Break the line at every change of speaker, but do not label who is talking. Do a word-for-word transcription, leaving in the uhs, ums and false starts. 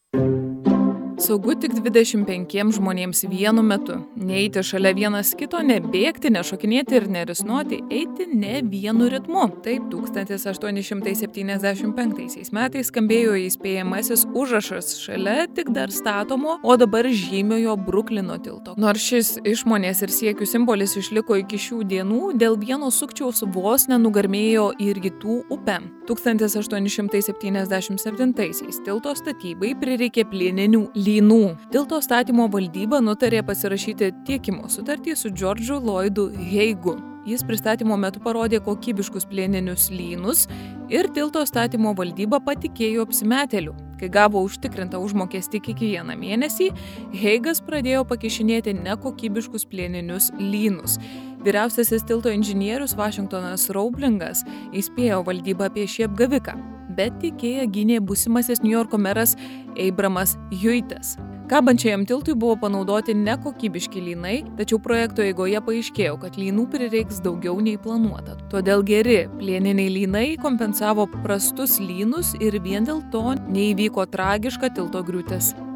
Saugu tik dvidešimt penkiems žmonėms vienu metu. Neeiti šalia vienas kito, nebėgti, nešokinėti ir nerisnuoti, eiti ne vienu ritmu. Taip tūkstantis aštuoni šimtai septyniasdešimt penktaisiais metais skambėjo įspėjamasis užrašas šalia tik dar statomo, o dabar žymiojo Bruklino tilto. Nors šis išmonės ir siekių simbolis išliko iki šių dienų, dėl vieno sukčiaus vos nenugarmėjo į Rytų upę. tūkstantis aštuoni šimtai septyniasdešimt septintaisiais tilto statybai prireikė plieninių lynų. Tilto statymo valdyba nutarė pasirašyti tiekimo sutartį su Džordžu Lloydu Heigu. Jis pristatymo metu parodė kokybiškus plieninius lynus ir tilto statymo valdyba patikėjo apsimetėliu. Kai gavo užtikrintą užmokestį kiekvieną mėnesį, Heigas pradėjo pakišinėti nekokybiškus plieninius lynus. Vyriausiasis tilto inžinierius Vašingtonas Roublingas įspėjo valdybą apie šį apgaviką, bet tiekėją gynė būsimasis Niujorko meras Abramas Huitas. Kabančiajam tiltui buvo panaudoti nekokybiški lynai, tačiau projekto eigoje paaiškėjo, kad lynų prireiks daugiau nei planuota. Todėl geri plieniniai lynai kompensavo prastus lynus ir vien dėl to neįvyko tragiška tilto griūtis.